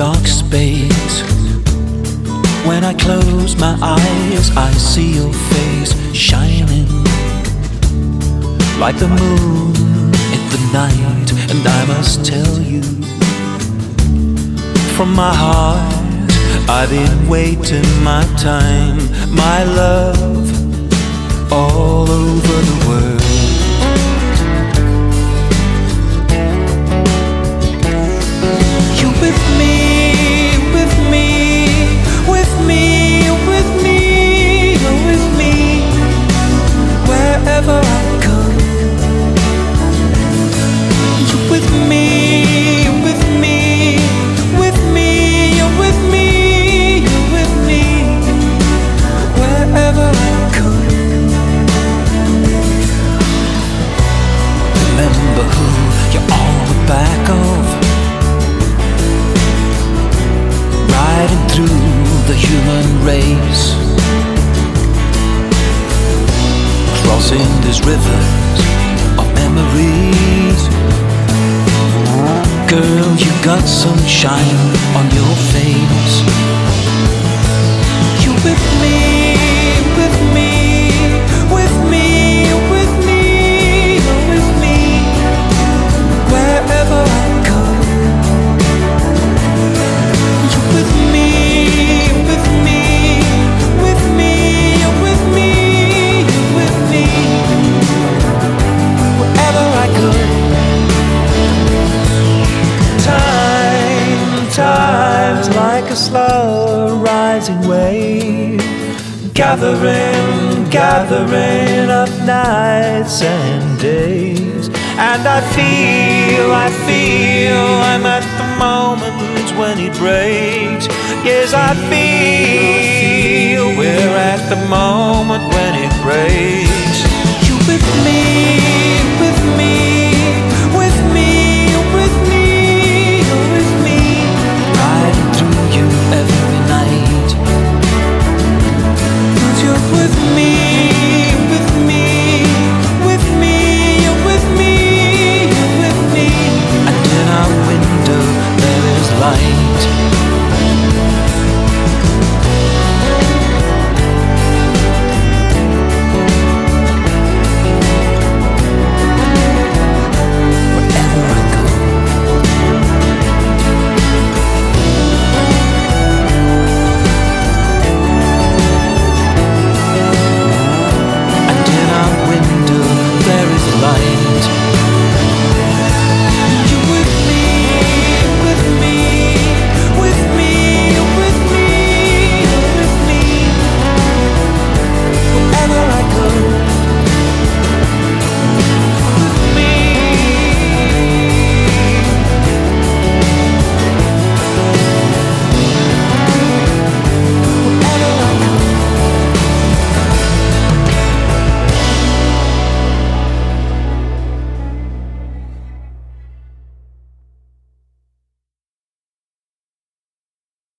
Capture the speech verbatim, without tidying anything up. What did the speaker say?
dark space. When I close my eyes, I see your face shining like the moon in the night. And I must tell you, from my heart, I've been waiting my time, my love, all over the world. You with me, with me, with me, with me, with me, wherever I go. You with me, with me, with me, you're with me, you're with me, wherever I go. Remember who you're on the back of, riding through the human race, crossing these rivers of memories. Girl, you got sunshine on your face. You with me, with me, with me, with me, with me, wherever I go. You with me, with me, with me, you're with me, you're with me, wherever I go. Time, time's like a slow rising wave, gathering, gathering up nights and days. And I feel, I feel I'm at the moment when it breaks. Yes, I feel we're at the moment when it breaks.